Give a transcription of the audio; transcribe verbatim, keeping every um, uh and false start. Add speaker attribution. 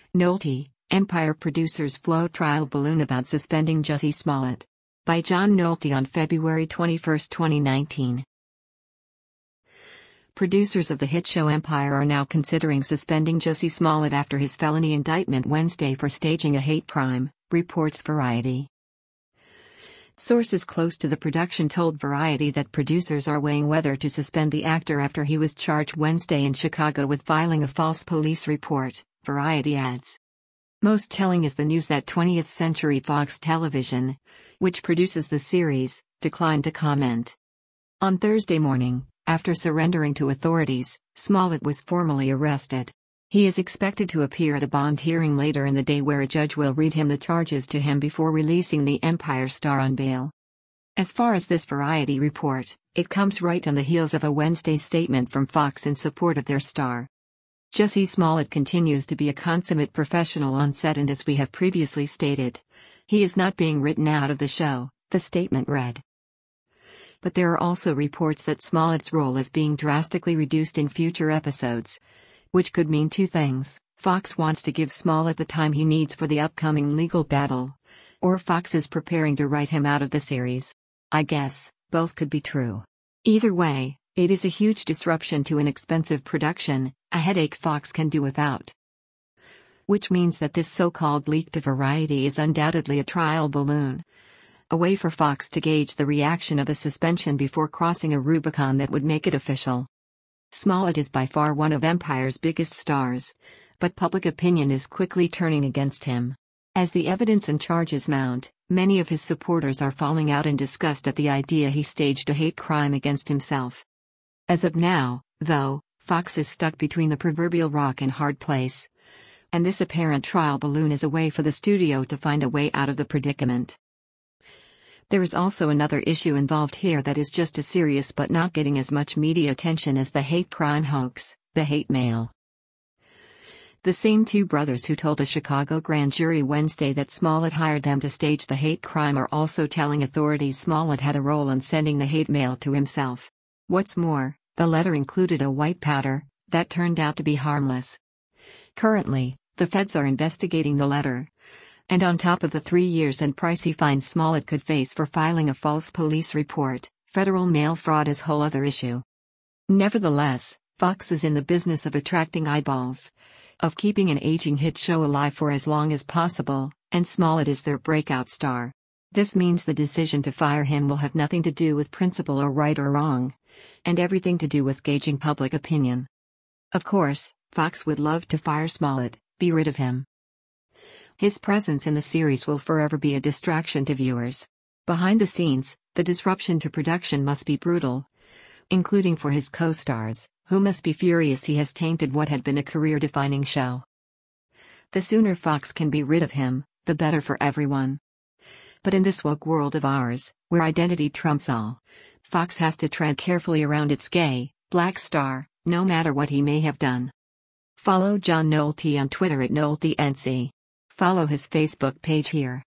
Speaker 1: Nolte, Empire producers float trial balloon about suspending Jussie Smollett. By John Nolte on February twenty-first, twenty nineteen. Producers of the hit show Empire are now considering suspending Jussie Smollett after his felony indictment Wednesday for staging a hate crime, reports Variety. Sources close to the production told Variety that producers are weighing whether to suspend the actor after he was charged Wednesday in Chicago with filing a false police report, Variety adds. Most telling is the news that twentieth Century Fox Television, which produces the series, declined to comment. On Thursday morning, after surrendering to authorities, Smollett was formally arrested. He is expected to appear at a bond hearing later in the day where a judge will read him the charges to him before releasing the Empire star on bail. As far as this Variety report, it comes right on the heels of a Wednesday statement from Fox in support of their star. Jussie Smollett continues to be a consummate professional on set, and as we have previously stated, he is not being written out of the show, the statement read. But there are also reports that Smollett's role is being drastically reduced in future episodes, which could mean two things: Fox wants to give Smollett the time he needs for the upcoming legal battle, or Fox is preparing to write him out of the series. I guess both could be true. Either way, it is a huge disruption to an expensive production, a headache Fox can do without. Which means that this so-called leak to Variety is undoubtedly a trial balloon, a way for Fox to gauge the reaction of a suspension before crossing a Rubicon that would make it official. Smollett is by far one of Empire's biggest stars, but public opinion is quickly turning against him. As the evidence and charges mount, many of his supporters are falling out in disgust at the idea he staged a hate crime against himself. As of now, though, Fox is stuck between the proverbial rock and hard place, and this apparent trial balloon is a way for the studio to find a way out of the predicament. There is also another issue involved here that is just as serious but not getting as much media attention as the hate crime hoax, the hate mail. The same two brothers who told a Chicago grand jury Wednesday that Smollett hired them to stage the hate crime are also telling authorities Smollett had a role in sending the hate mail to himself. What's more, the letter included a white powder that turned out to be harmless. Currently, the feds are investigating the letter. And on top of the three years and pricey fine Smollett could face for filing a false police report, federal mail fraud is a whole other issue. Nevertheless, Fox is in the business of attracting eyeballs, of keeping an aging hit show alive for as long as possible, and Smollett is their breakout star. This means the decision to fire him will have nothing to do with principle or right or wrong, and everything to do with gauging public opinion. Of course, Fox would love to fire Smollett, be rid of him. His presence in the series will forever be a distraction to viewers. Behind the scenes, the disruption to production must be brutal, including for his co-stars, who must be furious he has tainted what had been a career-defining show. The sooner Fox can be rid of him, the better for everyone. But in this woke world of ours, where identity trumps all, Fox has to tread carefully around its gay, black star, no matter what he may have done. Follow John Nolte on Twitter at NolteNC. Follow his Facebook page here.